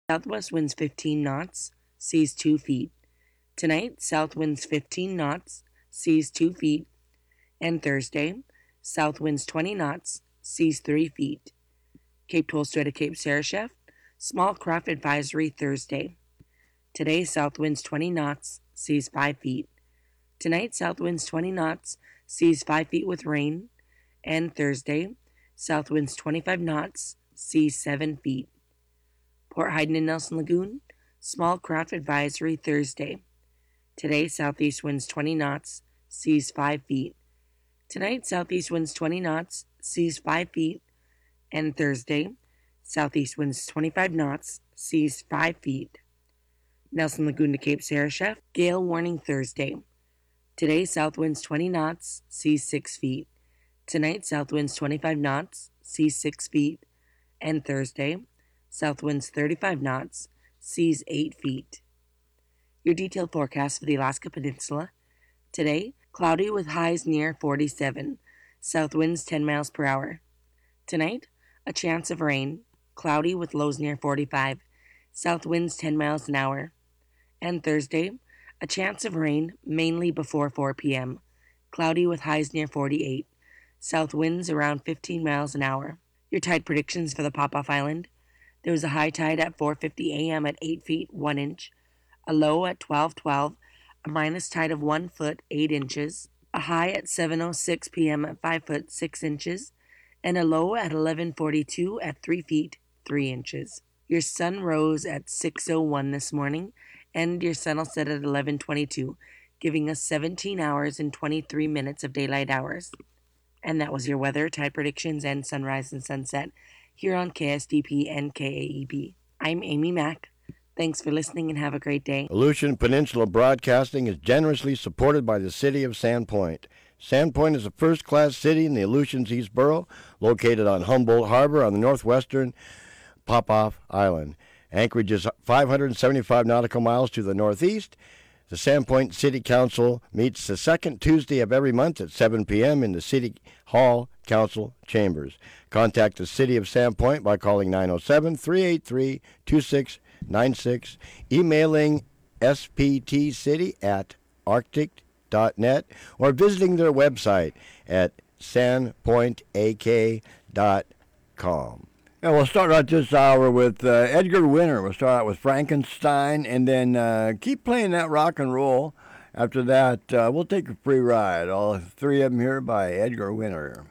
Southwest winds 15 knots, seas 2 feet. Tonight, south winds 15 knots, seas 2 feet. And Thursday, south winds 20 knots, seas 3 feet. Cape Tolstoy to Cape Sarashef, small craft advisory Thursday. Today, south winds 20 knots, seas 5 feet. Tonight, south winds 20 knots, seas 5 feet with rain. And Thursday, south winds 25 knots, seas 7 feet. Port Heiden and Nelson Lagoon, small craft advisory Thursday. Today, southeast winds 20 knots, seas 5 feet. Tonight, southeast winds 20 knots, seas 5 feet. And Thursday, southeast winds 25 knots, seas 5 feet. Nelson Lagoon to Cape Sarashef, gale warning Thursday. Today, south winds 20 knots, seas 6 feet. Tonight, south winds 25 knots, seas 6 feet. And Thursday, south winds 35 knots, seas 8 feet. Your detailed forecast for the Alaska Peninsula. Today, cloudy with highs near 47, south winds 10 miles per hour. Tonight, a chance of rain, cloudy with lows near 45, south winds 10 miles an hour. And Thursday, a chance of rain, mainly before 4 p.m., cloudy with highs near 48, south winds around 15 miles an hour. Your tide predictions for the Popoff Island. There was a high tide at 4:50 a.m. at 8 feet 1 inch, a low at 12:12, a minus tide of 1 foot 8 inches, a high at 7:06 p.m. at 5 foot 6 inches, and a low at 11:42 at 3 feet 3 inches. Your sun rose at 6:01 this morning, and your sun will set at 11:22, giving us 17 hours and 23 minutes of daylight hours. And that was your weather, tide predictions, and sunrise and sunset here on KSDP and KAEB. I'm Amy Mack. Thanks for listening and have a great day. Aleutian Peninsula Broadcasting is generously supported by the city of Sandpoint. Sandpoint is a first-class city in the Aleutians East Borough, located on Humboldt Harbor on the northwestern Popoff Island. Anchorage is 575 nautical miles to the northeast. The Sandpoint City Council meets the second Tuesday of every month at 7 p.m. in the City Hall Council Chambers. Contact the City of Sandpoint by calling 907-383-2696, emailing sptcity@arctic.net, or visiting their website at sandpointak.com. And we'll start out this hour with Edgar Winter. We'll start out with Frankenstein, and then keep playing that rock and roll. After that, we'll take a free ride. All three of them here by Edgar Winter.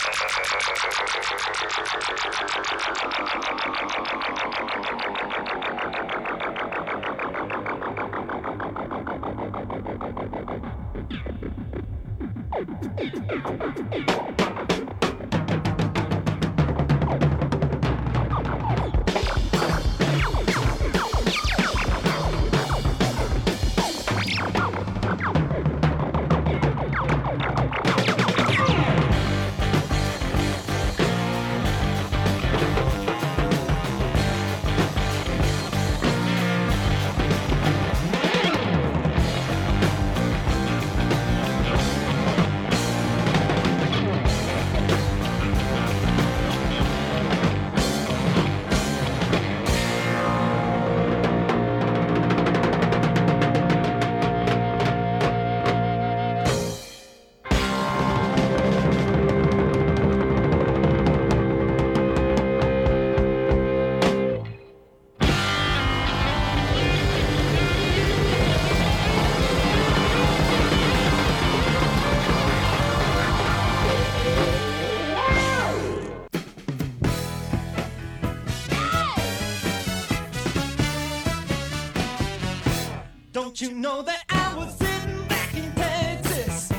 Don't you know that I was sitting back in Texas?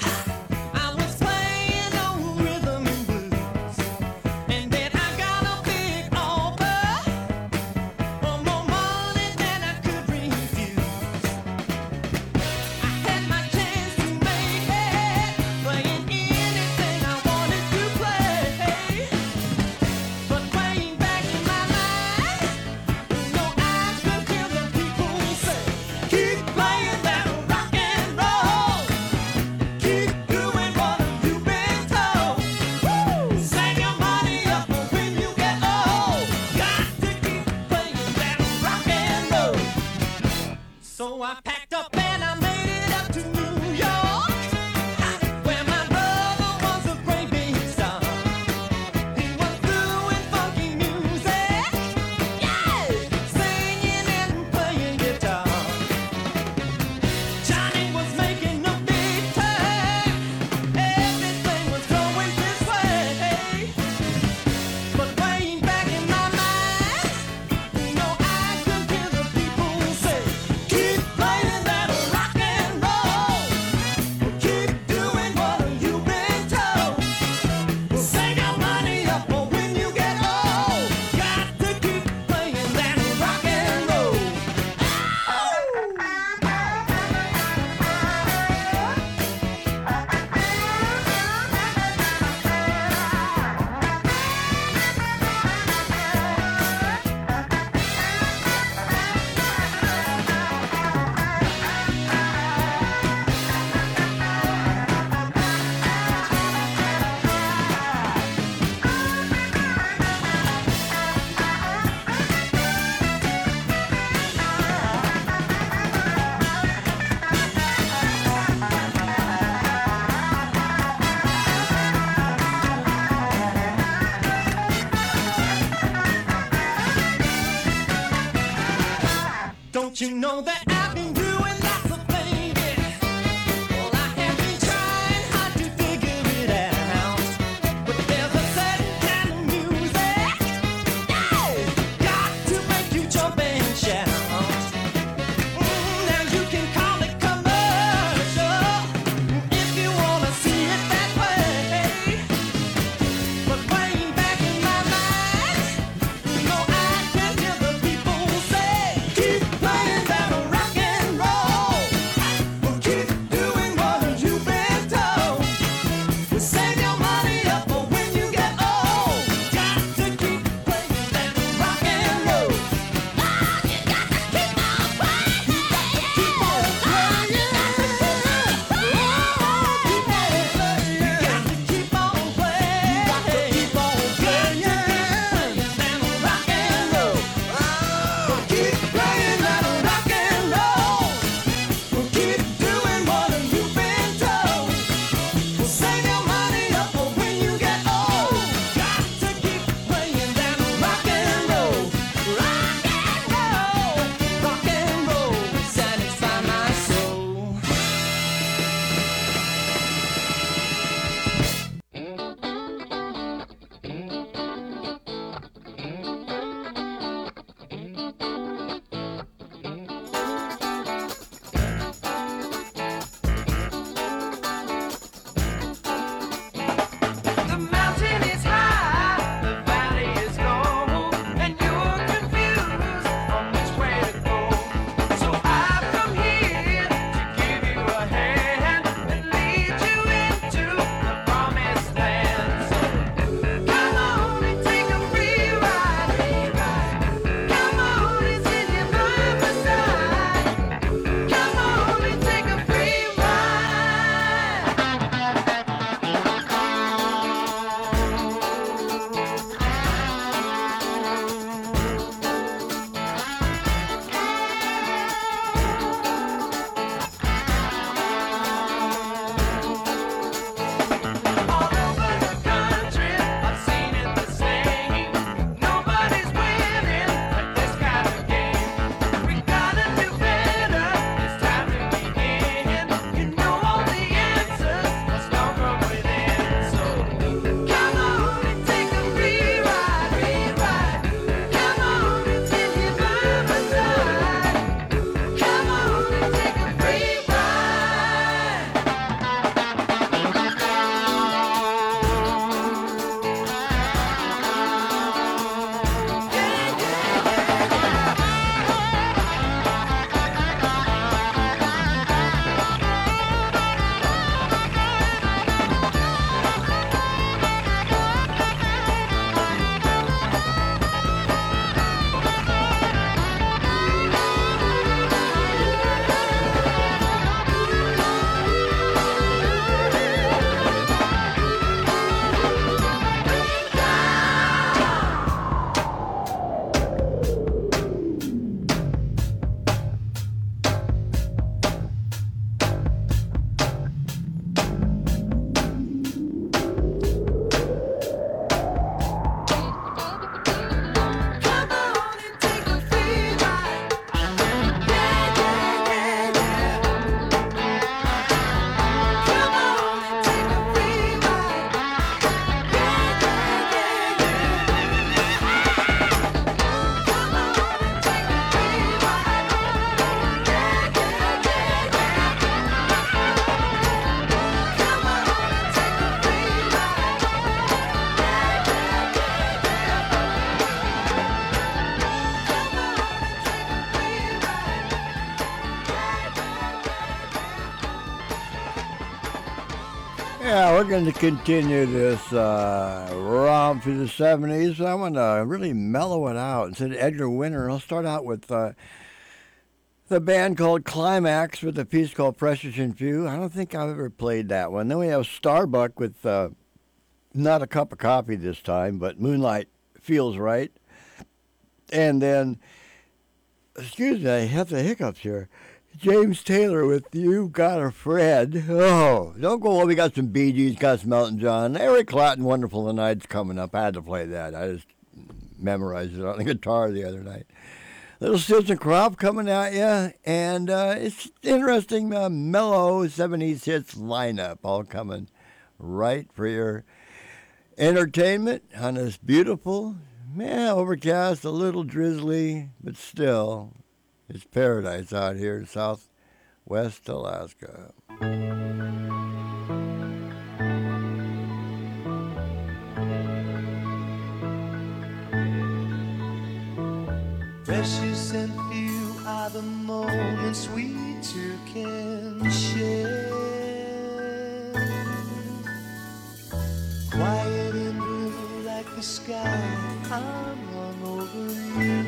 I was playing on rhythm and blues, and then I got a big offer for more money than I could refuse. I had my chance to make it, playing anything I wanted to play. But way back in my mind, you know I could hear the people say, keep playing that rock and roll. Keep doing what you've been told. Save your money up for when you get old. Got to keep playing that rock and roll. So I packed up and I made it up to New York, where my brother was a great big star. He was doing funky music, yeah, singing and playing guitar. Johnny was making a big turn. Everything was going this way. But way back in my mind, you know I could hear the people say, keep playing that rock and roll. Keep doing what you've been told. Save your money up for when you get old. Got to keep playing that rock and roll. Don't you know that I've been doing lots of thinking? Well, I have been trying hard to figure it out. But there's a certain kind of music, yeah, got to make you jump and shout. Now you can call it commercial if you wanna see it that way. But way back in my mind, you know I can hear the people say, keep playing that rock Yeah, we're going to continue this romp through the 70s. I'm going to really mellow it out. Instead of Edgar Winter, I'll start out with the band called Climax with a piece called Precious and Few. I don't think I've ever played that one. Then we have Starbuck with not a cup of coffee this time, but Moonlight Feels Right. And then, excuse me, I have the hiccups here. James Taylor with You Got a Friend. Oh, don't go on. We got some Bee Gees, got some Elton John. Eric Clapton, Wonderful the Night's coming up. I had to play that. I just memorized it on the guitar the other night. Little Stills and Crop coming at you. And it's interesting, mellow 70s hits lineup all coming right for your entertainment on this beautiful, overcast, a little drizzly, but still, it's paradise out here in southwest Alaska. Precious and few are the moments we two can share. Quiet and blue like the sky, I'm hung over you.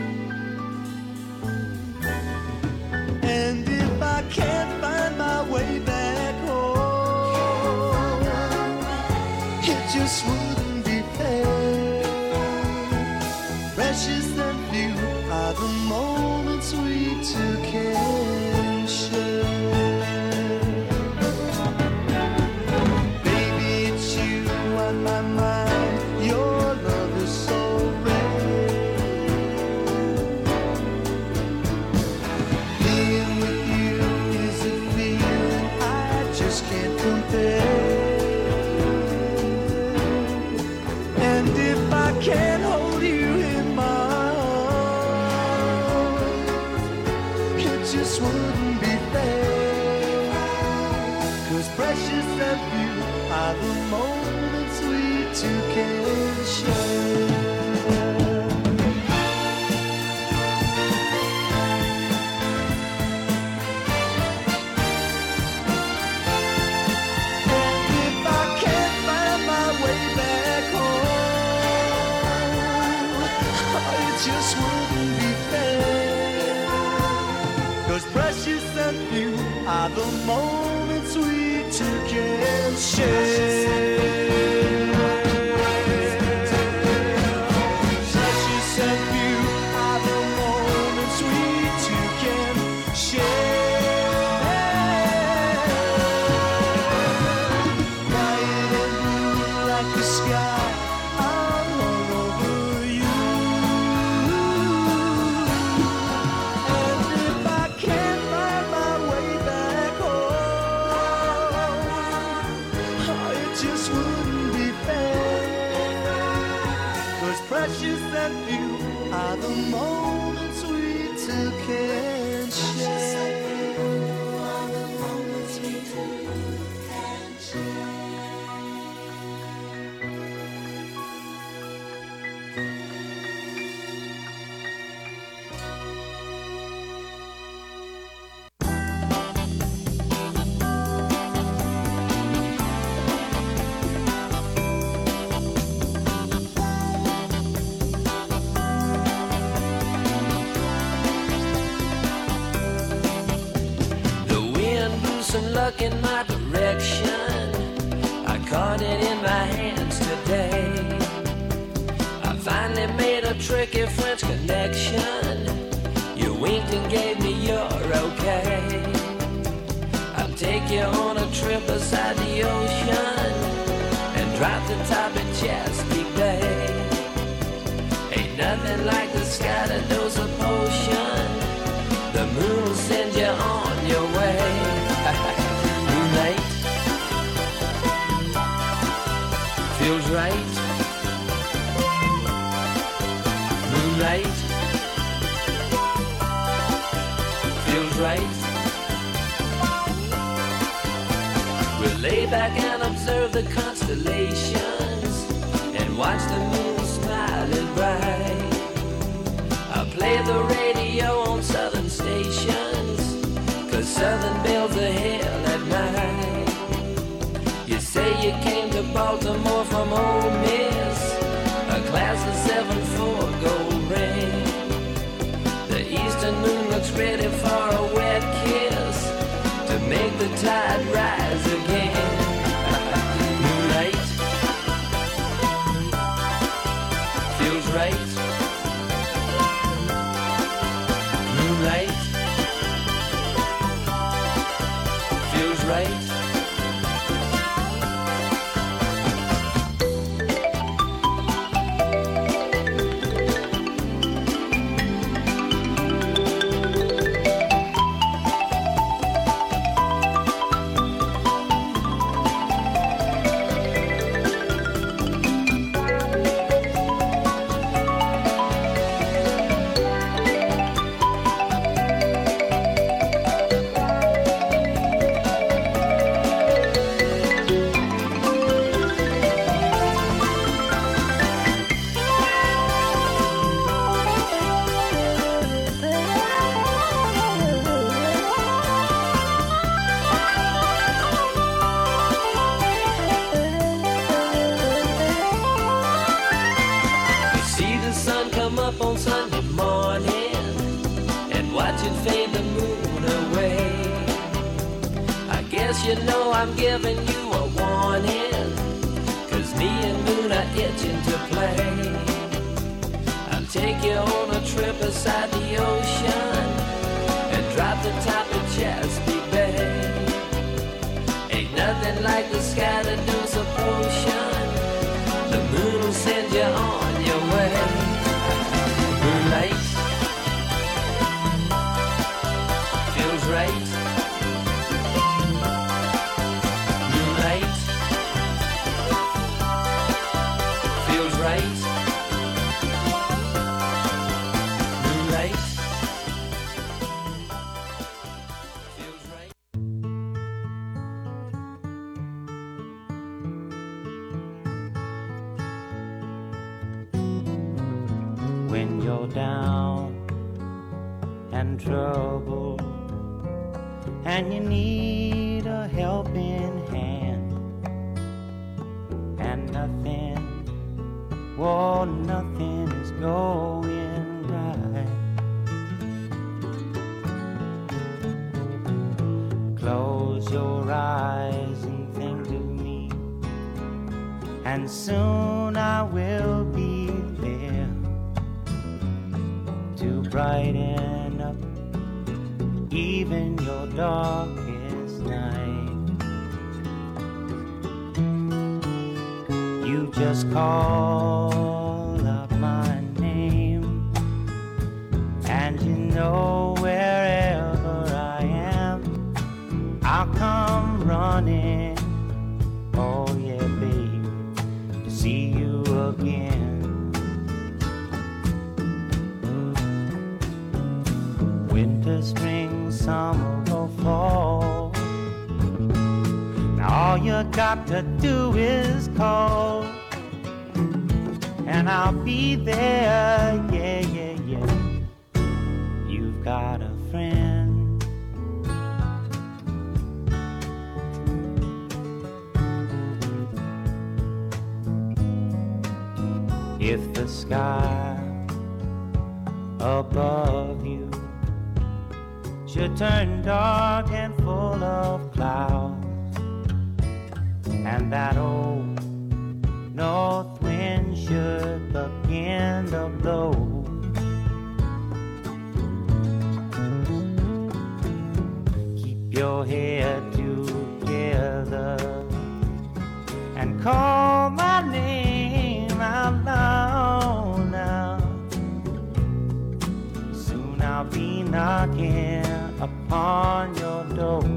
And if I can't find my way back home, it just wouldn't be fair. Precious and few are the moments we two can share. Baby, it's you on my mind. Your love is so rare. Being with you is a feeling I just can't compare. And if I can't hold you in my arms, it just wouldn't be fair. 'Cause precious and few are the moments we two can share. And if I can't find my way back home, it just wouldn't be fair. 'Cause precious and few are the moments we two can share. Precious and few are the moments we two can share. Bright and blue like the sky, I'm all over you. And if I can't find my way back home, it just wouldn't be fair. 'Cause precious and few are the moments we two can share. The wind blew some luck in my direction. I caught it in my hands today. I finally made a tricky French connection. You winked and gave me your okay. I'll take you on a trip beside the ocean and drop the top of Chesapeake Bay. Ain't nothing like the sky to dose a potion. The moon will send you on your way. Moonlight feels right. Moonlight feels right. We'll lay back and observe the constellations and watch the moon smiling bright. I'll play the radio on southern stations, 'cause southern bells are hell at night. You say you Baltimore from Ole Miss, a class of 7-4 gold ring. The eastern moon looks ready for a wet kiss to make the tide rise again. Moonlight feels right. Moonlight feels right. Up on Sunday morning and watch it fade the moon away. I guess you know I'm giving you a warning, 'cause me and Moon are itching to play. I'll take you on a trip beside the ocean and drop the top of Chesapeake Bay. Ain't nothing like the sky to dose a potion. The moon will send you on your way. Moonlight feels right. Moonlight feels right. Moonlight feels right. When you're down and troubled and you need a helping hand, and nothing, oh, nothing is going right. Close your eyes and think of me, and soon I will be there to brighten up even your darkest night. You just call out my name, and you know wherever I am, I'll come running. Oh yeah, babe, to see you again. Winter, spring, summer, or fall, now all you got to do is call, and I'll be there, yeah, yeah, yeah. You've got a friend. If the sky above you should turn dark and full of clouds, and that old north wind should begin to blow, keep your head together and call my name out loud now. Soon I'll be knocking upon your door.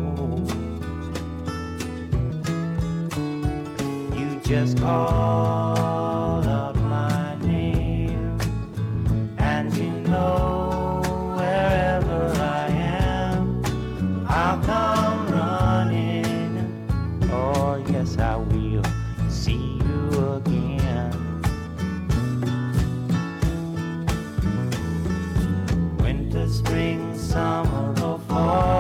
You just call out my name, and you know wherever I am, I'll come running. Oh yes, I will see you again. Winter, spring, summer, or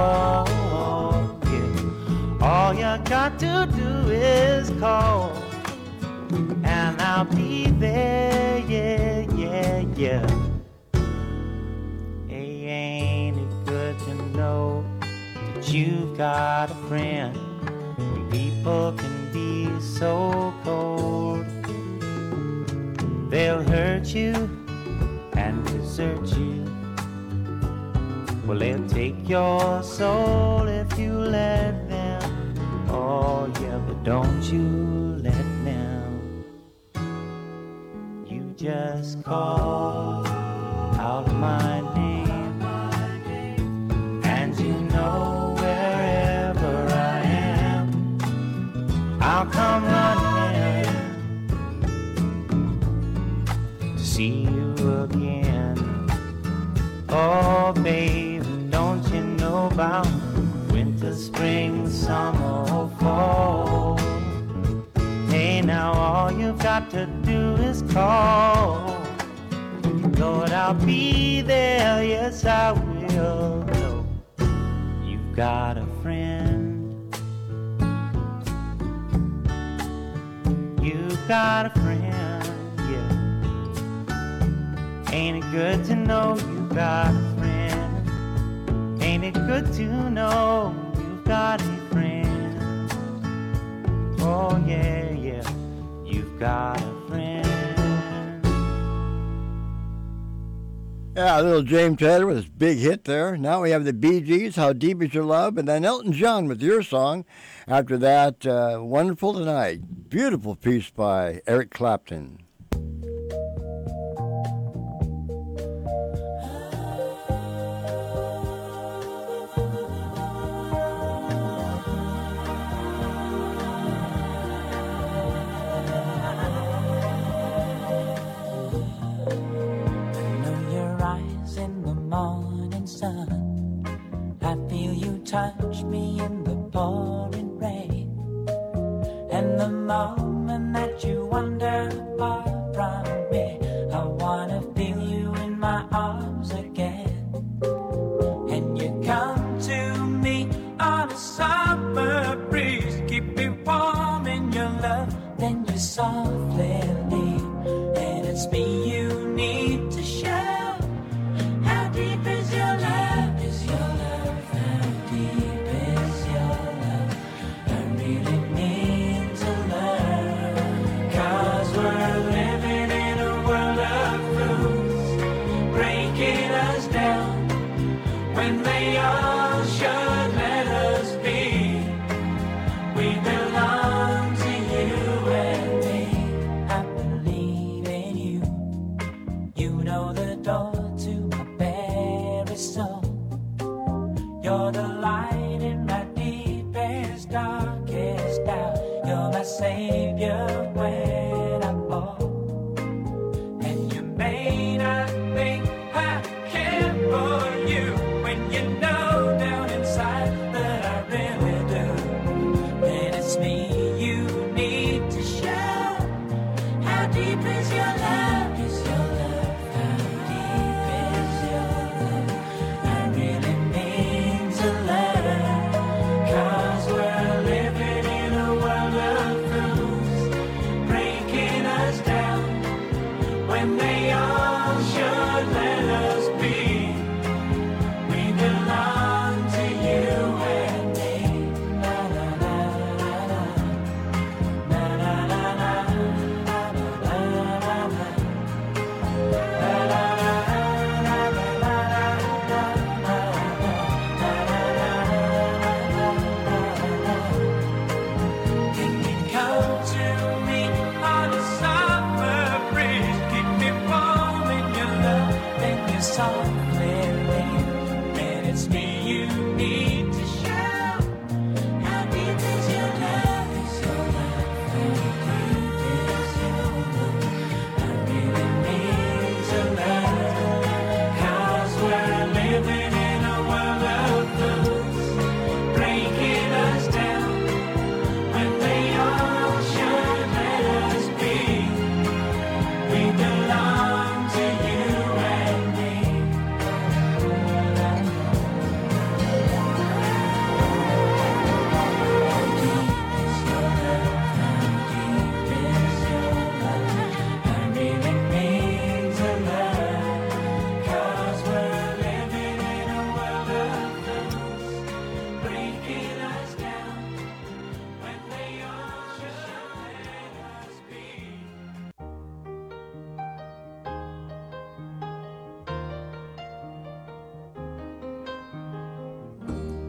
fall, yeah. All you got to do is call, and I'll be there, yeah, yeah, yeah. Hey, ain't it good to know that you've got a friend? People can be so cold. They'll hurt you and desert you. Well, they'll take your soul if you let them. Oh, yeah, but don't you let them. You just call out my name, and you know wherever I am, I'll come running to see you again. Oh, baby, don't you know about winter, spring, summer, or fall? Hey, now all you've got to do is call. Lord, I'll be there, yes, I will. No, you've got a friend. You've got a friend, yeah. Ain't it good to know you've got a friend? Ain't it good to know you've got a friend? Oh, yeah, yeah, you've got a friend. Yeah, little James Taylor with his big hit there. Now we have the Bee Gees, How Deep Is Your Love, and then Elton John with Your Song. After that, Wonderful Tonight. Beautiful piece by Eric Clapton. Morning sun, I feel you touch me in the pouring rain, and the moment that you wander far from me, I wanna feel you in my arms again. And you come to me on a summer breeze, keep me warm in your love, then you softly leave, and it's me you need to show. How deep is your love? Is your love? How deep is your love? I really need to learn. 'Cause we're living in a world of rules, breaking us down when they all should let us be. We belong to you and me. I believe in you. You know the door to my very soul. You're the light in my deepest, darkest doubt. You're my savior when I fall. And you may not think I care for you when you know down inside that I really do. Then it's me you need to show. How deep is your love? Is your love? How deep is your love? I really need to learn. 'Cause we're living in a world of rules,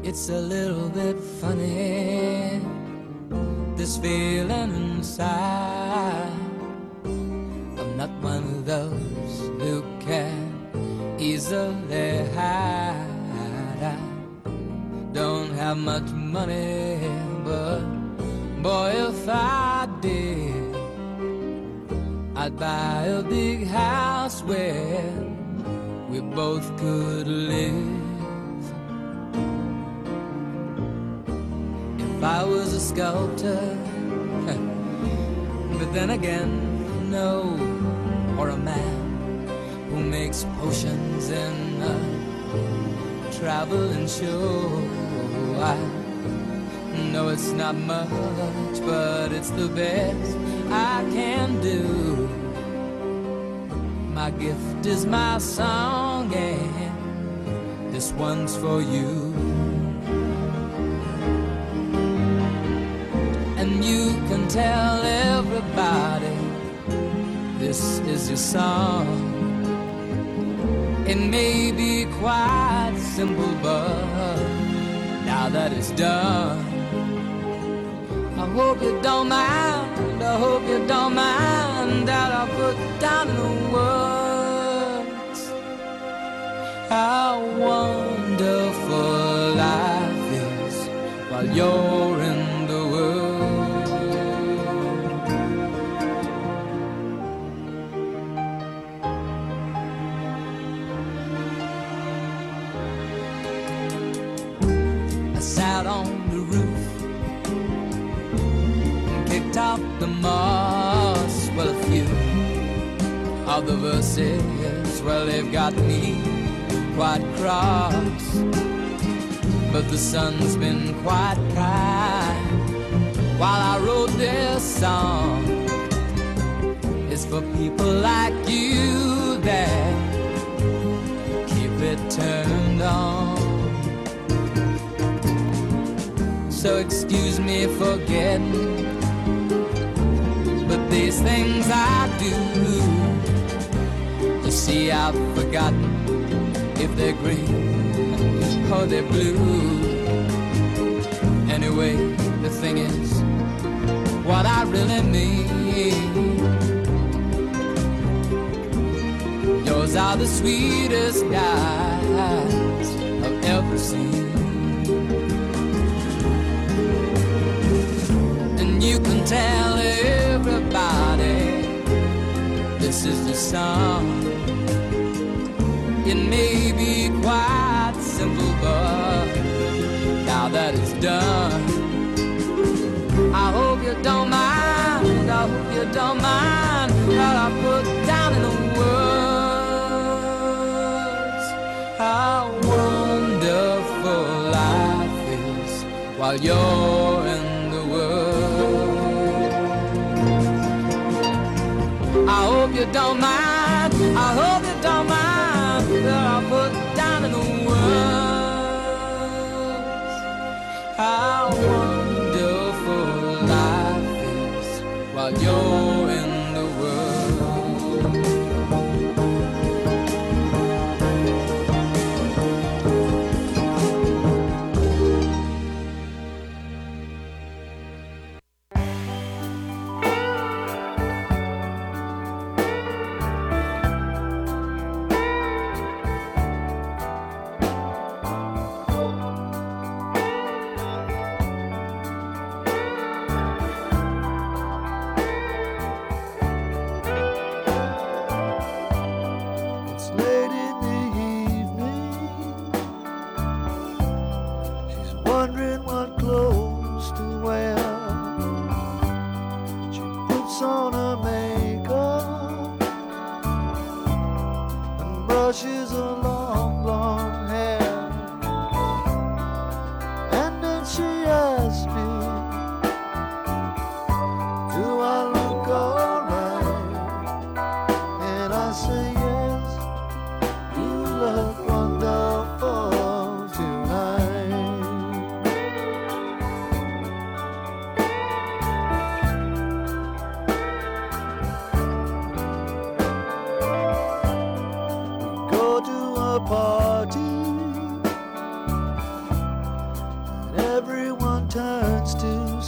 It's a little bit funny, this feeling inside. I'm not one of those who can easily hide. I don't have much money, but boy, if I did, I'd buy a big house where we both could live. If I was a sculptor, but then again, no, or a man who makes potions in a traveling show. I know it's not much, but it's the best I can do. My gift is my song, and this one's for you. And you can tell everybody this is your song. It may be quite simple, but now that it's done, I hope you don't mind, I hope you don't mind that I put down in the words how wonderful life is while you're in the world. I sat on the roof and kicked out the moss. Well, a few of the verses, well, they've got me quite cross, but the sun's been quite kind while I wrote this song. It's for people like you that keep it turned on. So excuse me for getting, but these things I do, you see, I've forgotten if they're green or they're blue. Anyway, the thing is, what I really mean, yours are the sweetest eyes I've ever seen. And you can tell everybody this is the song. It may be quite simple, but now that it's done, I hope you don't mind, I hope you don't mind that I put down in the words how wonderful life is while you're in the world. I hope you don't mind, I hope you don't mind that I put down in the words how wonderful life is while you're in the world. It's late in the evening. She's wondering what clothes to wear. She puts on her makeup and brushes her long blonde hair. And then she asks me, do I look alright? And I say yes, you look wonderful tonight. We go to a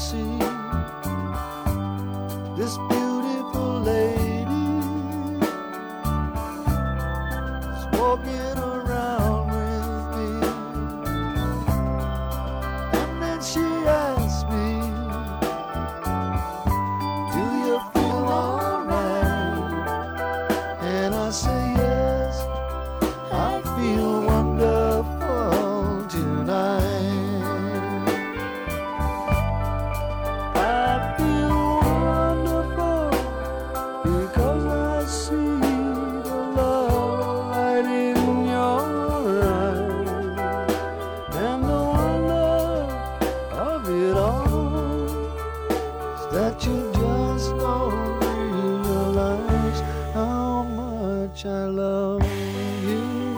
see this beautiful lady is walking around with me. And then she asked me, do you feel alright? And I say yes, I feel wonderful tonight. I feel wonderful because I see the love light in your eyes, and the wonder of it all is that you just don't realize how much I love you.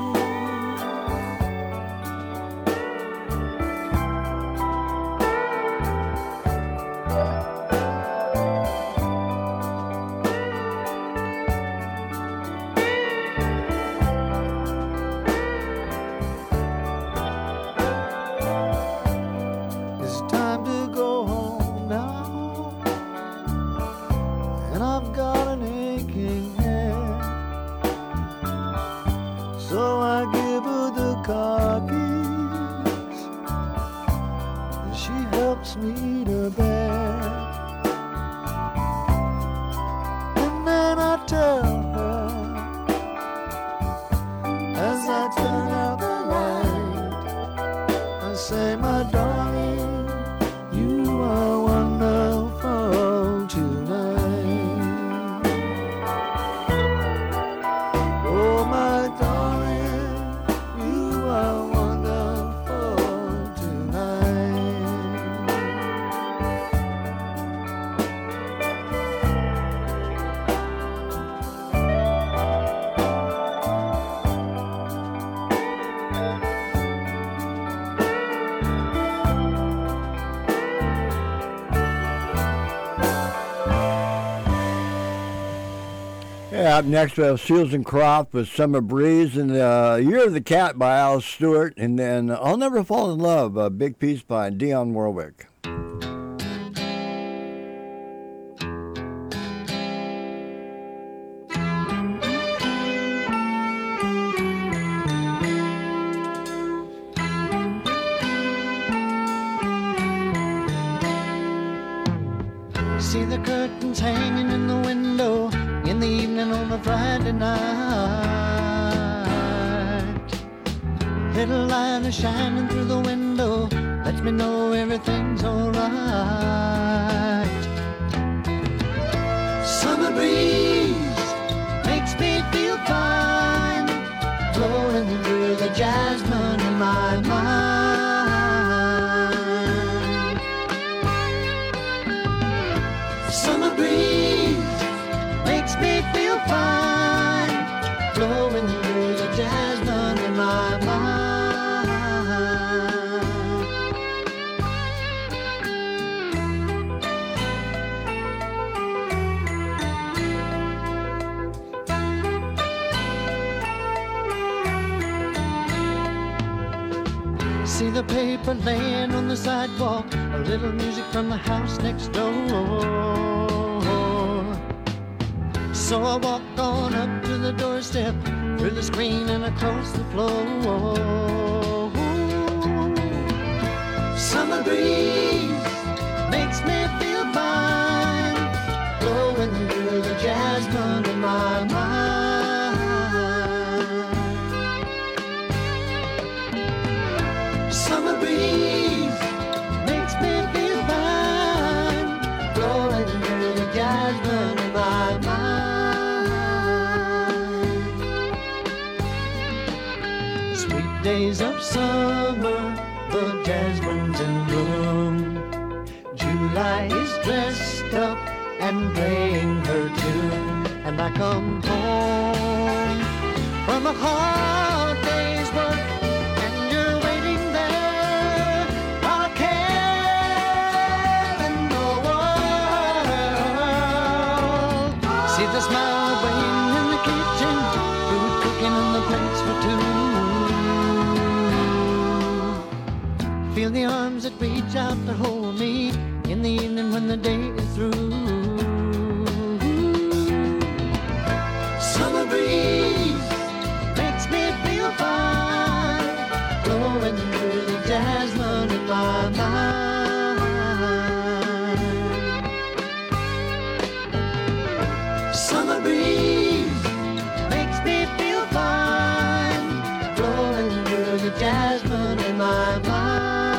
It's time to go home now, and I've got an aching head. So I give her the car keys, and she helps me to bed. And then I tell her, as I turn out the light, I say, my darling, you are wonderful tonight. Oh, my darling, you are wonderful tonight. Yeah, up next we have Seals and Croft with Summer Breeze, and Year of the Cat by Al Stewart, and then I'll Never Fall in Love, a big piece by Dionne Warwick. See the curtains hanging in the window in the evening on a Friday night. Little light is shining through the window, lets me know everything's alright. Summer breeze makes me feel fine, blowing through the jasmine in my mind. Summer breeze makes me feel fine, blowing through the jasmine in my mind. See the paper laying on the sidewalk, a little music from the house next door. So I walk on up to the doorstep, through the screen and across the floor. Summer breeze makes me feel fine, blowing through the jasmine in my mind. Summer breeze makes me feel fine, blowing through the jasmine in my mind. Sweet days of summer, the jasmine's in bloom. July is dressed up and playing her tune, and I come home from a hard day's work, and you're waiting there, not a care in the world. See the smile waiting in the kitchen, food cooking on the plates for two. Feel the arms that reach out to hold me in the when the day is through. Summer breeze makes me feel fine, blowing through the jasmine in my mind. Summer breeze makes me feel fine, blowing through the jasmine in my mind.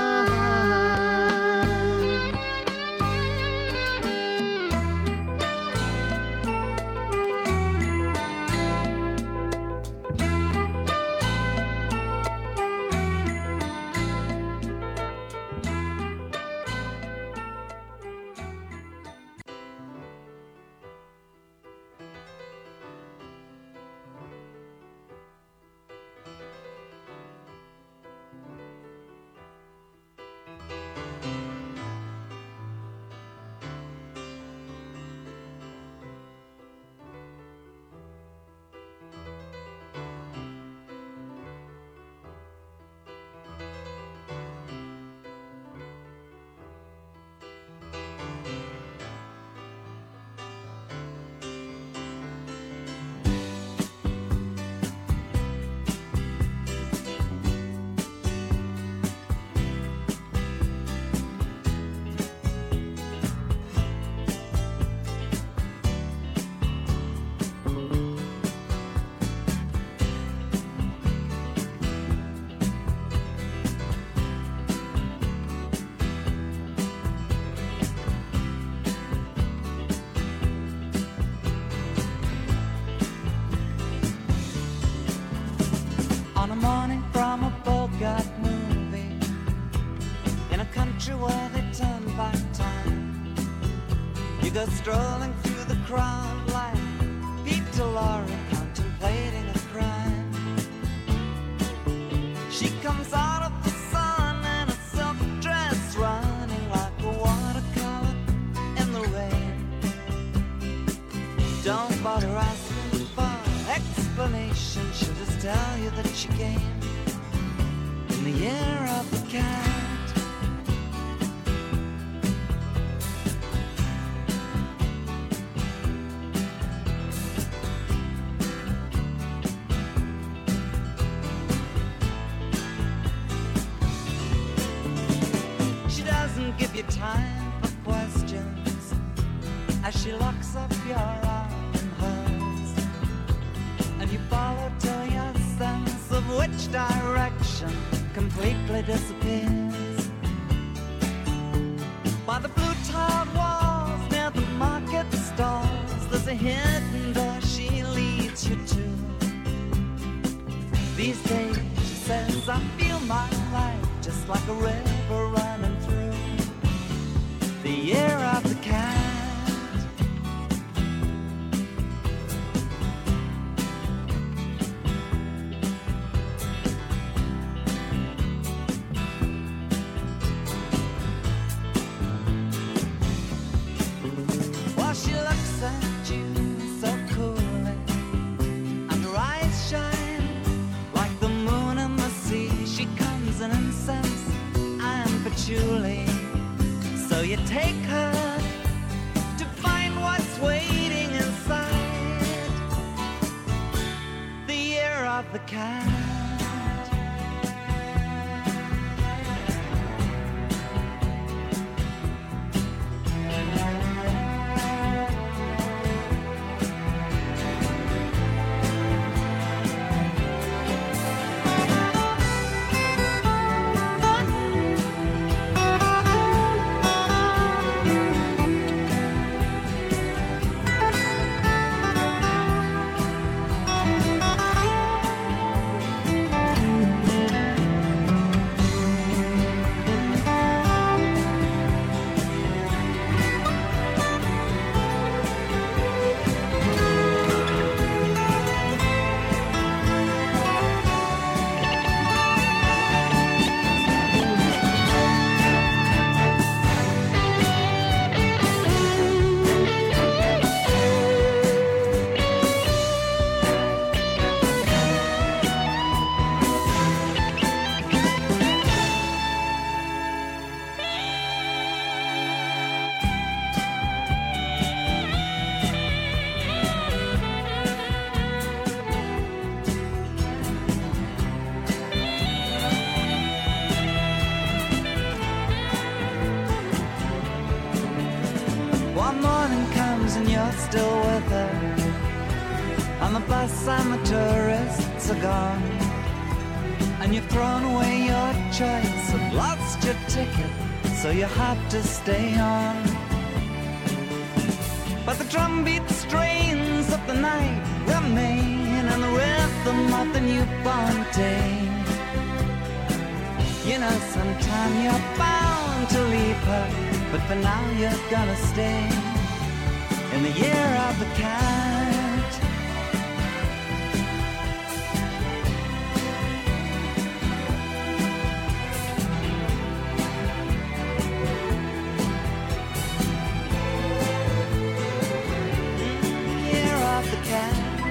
On a morning from a Bogart movie, in a country where they turn back time, you go strolling through the crowd like Peter Lorre contemplating a crime. She comes out of the sun in a silk dress, running like a watercolor in the rain. Don't bother asking for explanation, she'll just tell you that she came in the year of the cat. She doesn't give you time for questions as she locks up your arm in hers, and you follow till your sense of which direction completely disappears. By the blue tiled walls near the market stalls, there's a hidden door she leads you to. These days, she says, I feel my life just like a river running through the year of the cat. While she looks at you so coolly, and her eyes shine like the moon in the sea. She comes in incense and patchouli, so you take her to find what's waiting inside the year of the cat. One morning comes and you're still with her. On the bus and the tourists are gone, and you've thrown away your choice and lost your ticket, so you have to stay on. But the drumbeat strains of the night remain, and the rhythm of the newborn day. You know sometime you're bound to leave her, but for now you're gonna stay in the year of the cat. Year of the cat.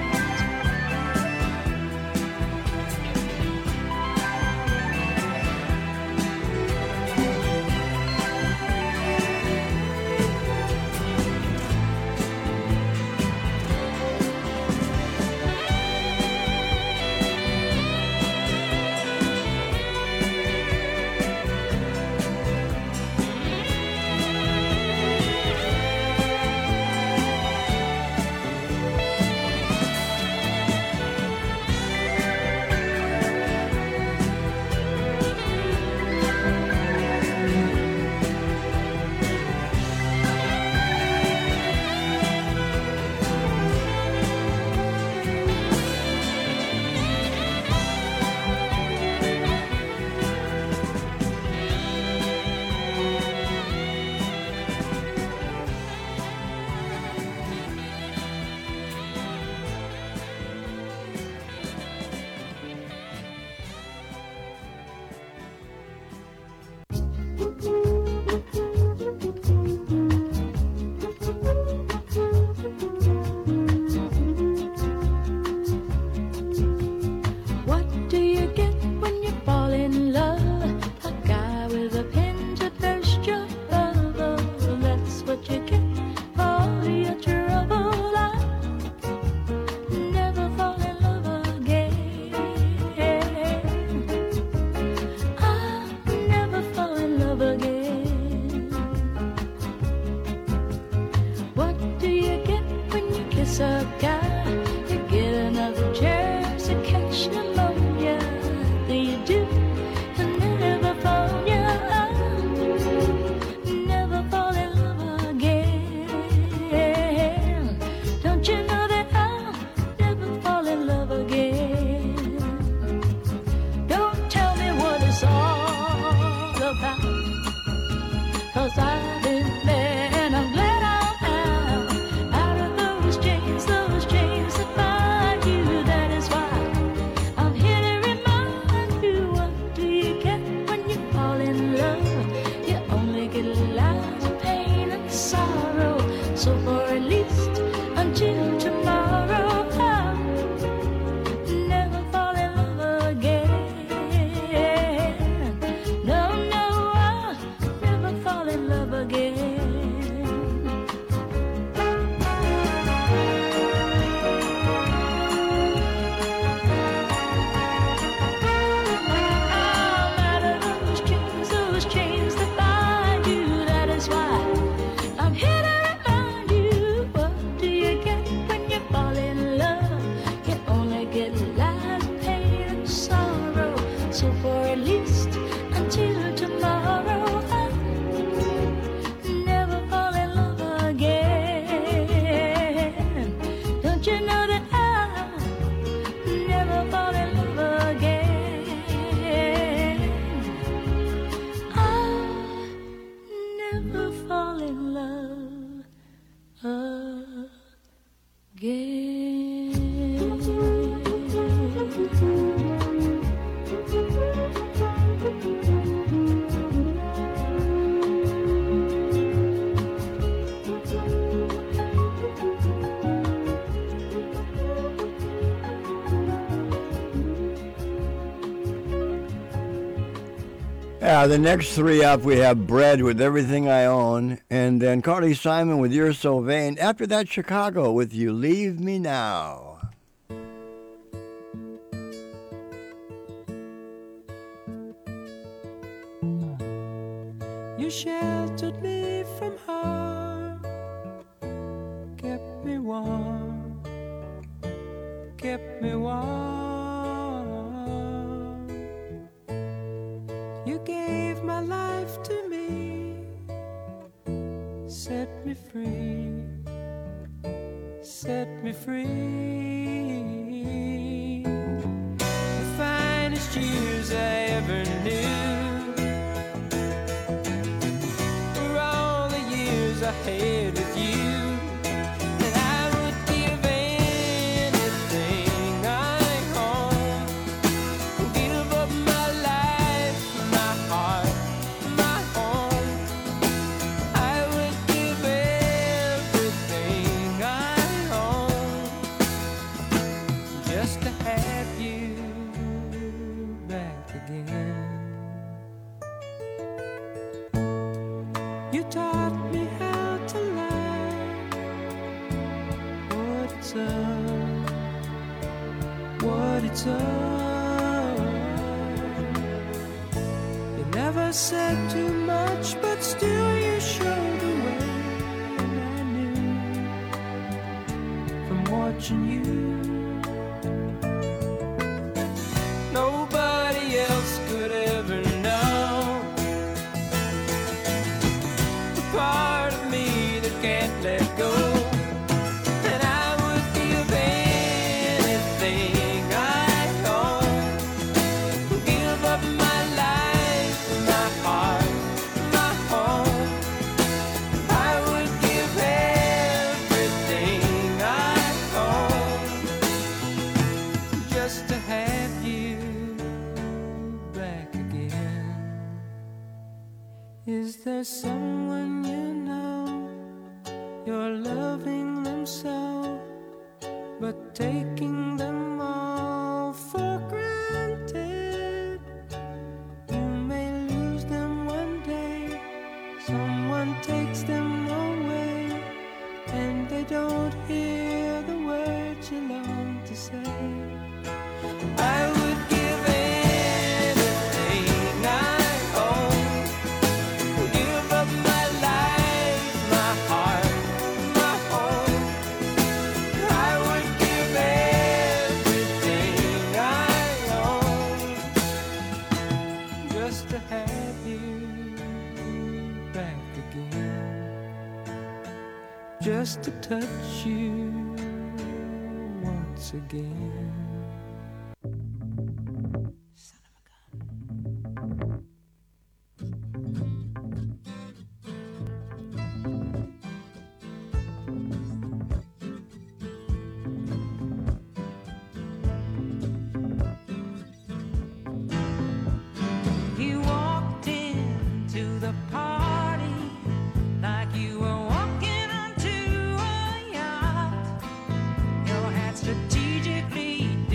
The next three up, we have Bread with Everything I Own, and then Carly Simon with You're So Vain. After that, Chicago with You Leave Me Now. You sheltered me from harm kept me warm. You gave my life to me, set me free, set me free. The finest years I ever knew were all the years I had with you. And I would give anything I own, give up my life, my heart, my home. I would give everything I own just to have you back again. You taught me how to lie, what it's up. You never said too much, but still you showed the way. And I knew from watching you, nobody else could ever know the part of me that can't let go. And I would give anything I own, give up my life, my heart, my home. I would give everything I own just to have you back again. Is there someone you know, you're loving them so, but taking them all for granted? You may lose them one day, someone takes them away, and they don't hear the words you long to say. I would give anything I own, give up my life, my heart, my home. I would give everything I own just to have you back again, just to touch you once again. Son of a gun. You walked into the party like you were walking onto a yacht. Your hat strategically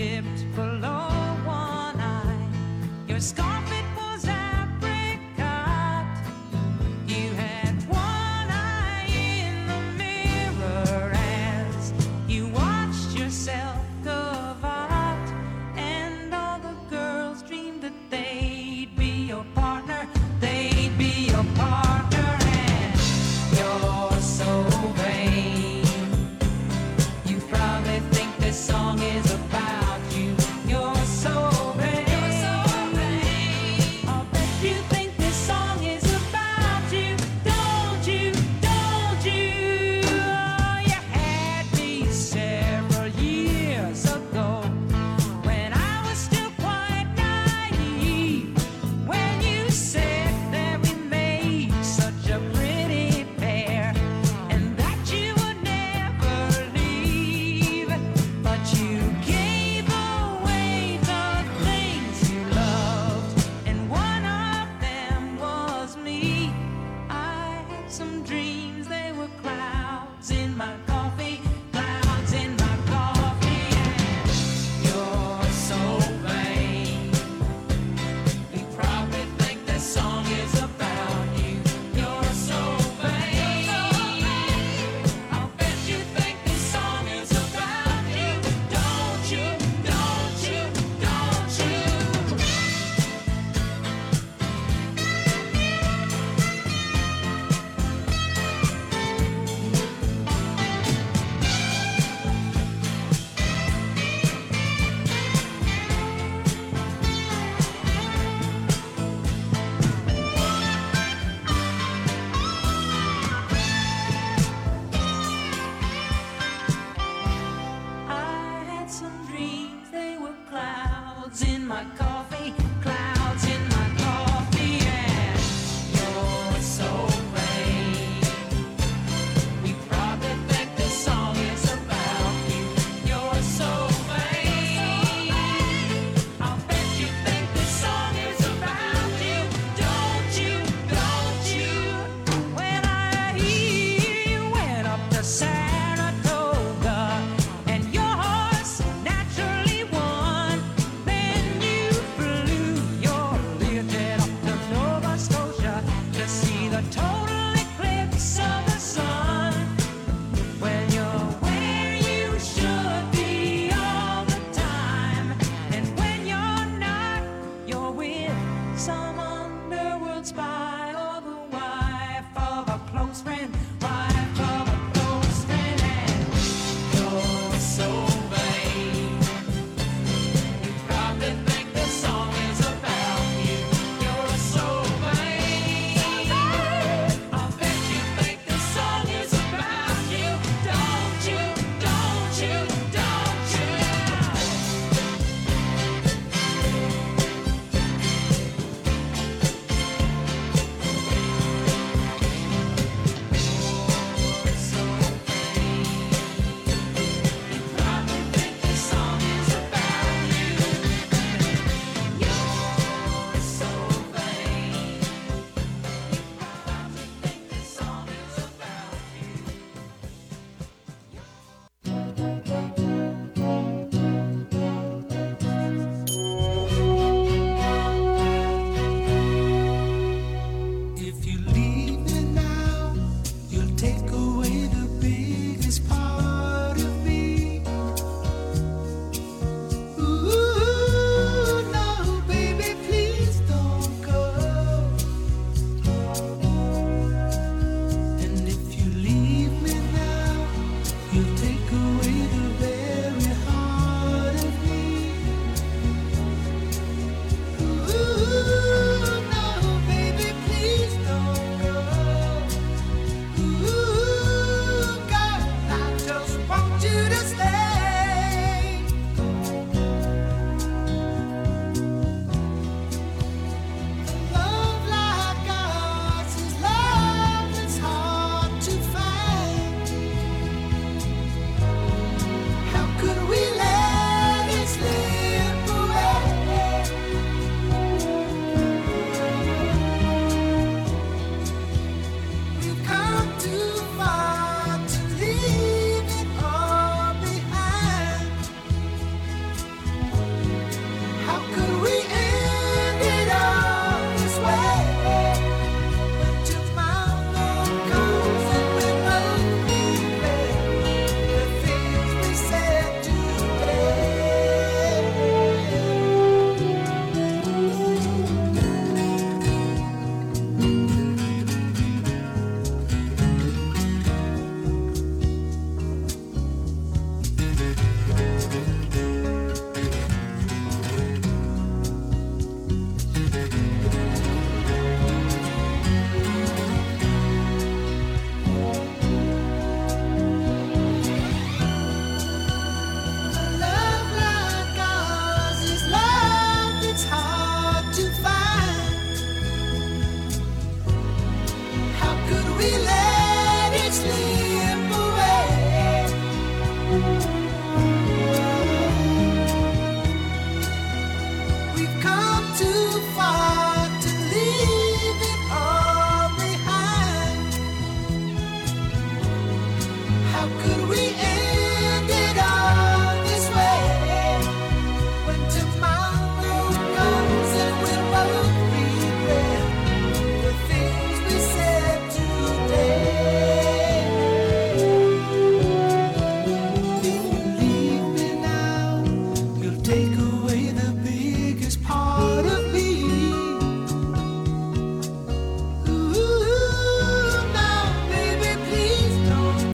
How could we